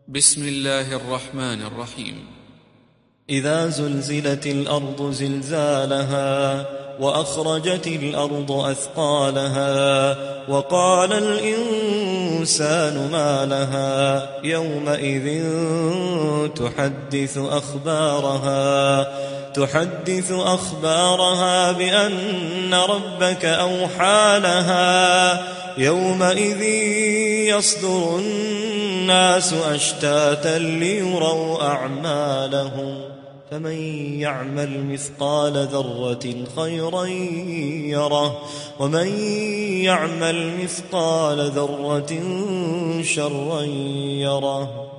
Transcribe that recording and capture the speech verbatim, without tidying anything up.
بسم الله الرحمن الرحيم. إذا زلزلت الأرض زلزالها وأخرجت الأرض أثقالها وقال الإنسان ما لها يومئذ تحدث أخبارها تحدث أخبارها بأن ربك أوحى لها يومئذ يصدر الناس أشتاتا ليروا أعمالهم فمن يعمل مثقال ذرة خيرا يره ومن يعمل مثقال ذرة شرا يره.